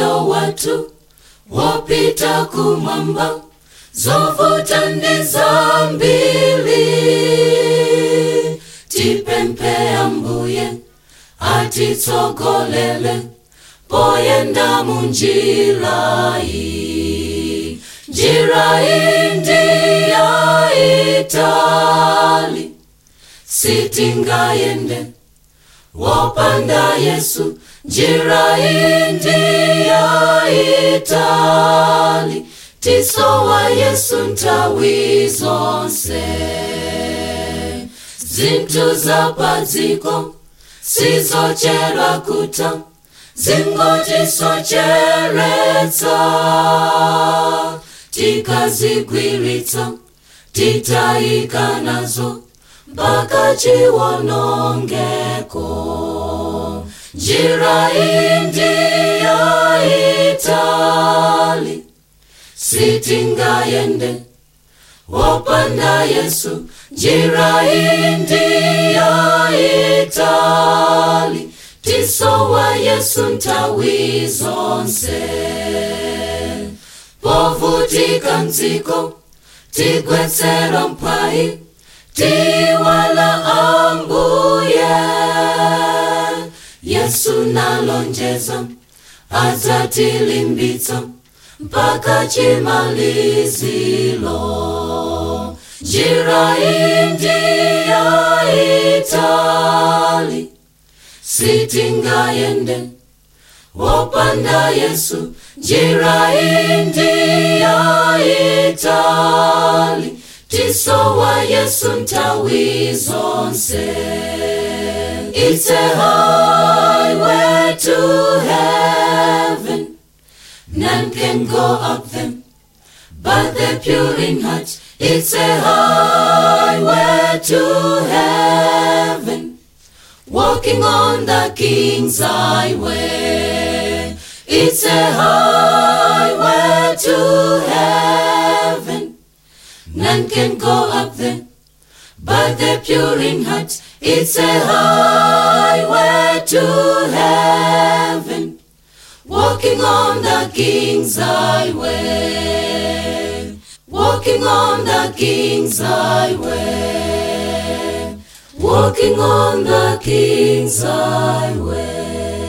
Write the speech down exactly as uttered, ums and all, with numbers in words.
mwendo watu wapita kumwamba, zovuta ndizo mbili. Tipempea mbuye atitsogolele, poyenda munjirai. Jirai ndiya Itali, sitingayende wopanda Yesu. Jirai ndiya Itali, tiso wa Yesu ntawi zonse. Zintu za padziko sizochera kuta, zingoti socheretsa. Tikazigwiritsa titaika nazo mpaka chiwonongeko. Jirai ndiya Itali, sitingayende wopanda Yesu. Jirai ndiya Itali, tiso wa Yesu ntawi zonse. Povutika nziko tigwetsera mpai, tiwala ambuye. Yesu nalonjeza adzatilimbitsa mpaka chimalizilo. Jirai ndiya Itali, sitingayende wopanda Yesu. Jirai ndiya Itali, tiso wa Yesu ntawi zonse. It's a highway to heaven, none can go up them but the pure in heart. It's a highway to heaven, walking on the King's highway. It's a highway to heaven, none can go up there but the pure in heart. It's a highway to heaven, walking on the King's highway. Walking on the King's highway. Walking on the King's highway.